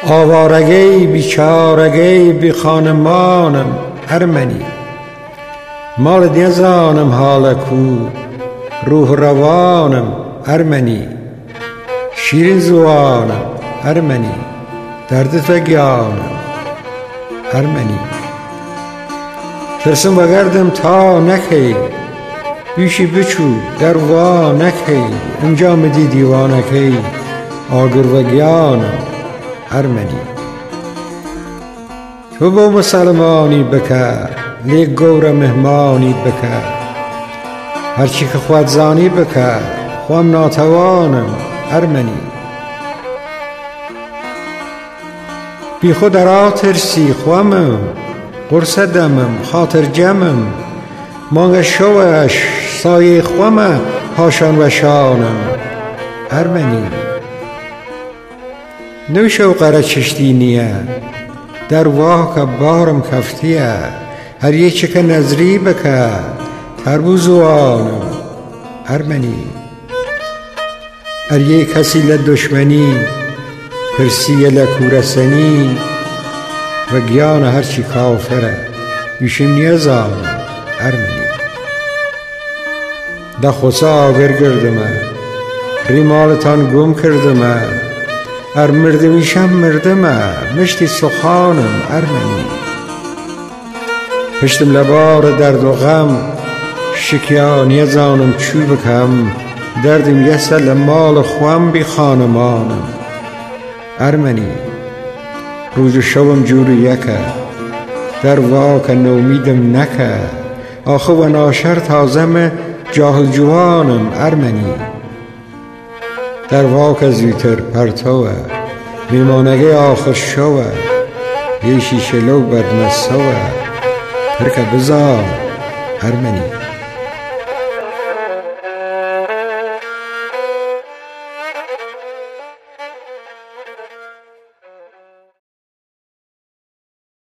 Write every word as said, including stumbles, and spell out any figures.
آوارگی بیچارگی بی خانمانم ارمنی. مال دیزانم حال کو روح روانم ارمنی. شیرین زوانم ارمنی، درد فگیانم ارمنی. ترسم بگردم تا نکی بیشی بچو در وا نکی. اینجا مدی دیوانکی آگر وگیانم ارمنی. تو با مسلمانی بکر لیک گور مهمانی بکر. هرچی که خود زانی بکر خوام ناتوانم ارمنی. بی خود را ترسی خوامم قرص دمم خاطر جمم. مانگ شوش سایه خوامه هاشان و شانم ارمنی. نوشو قره چشتی نیه در واه که بارم کفتیه. هر یه چه که نظری بکر تربوزوانم ارمنی. هر یه کسی لدشمنی پرسی لکورسنی و گیان هرچی کافره بیشم نیزانم ارمنی. ده خسا آگر گردمه ریمالتان گم کردمه. ار مردمیشم مردمه مشتی سخانم ارمنی. پشتم لبار درد و غم شکیان یزانم چو بکم. دردم یسل مال خوام بی خانمانم ارمنی. روز و شبم جوری یکه در واک نومیدم نکه. آخه و ناشر تازم جاهل جوانم ارمنی. در واک زیتر پرتوه میمانگه آخر شوه. یه شیشه لو بدمسوه ترکه بزار ارمنی.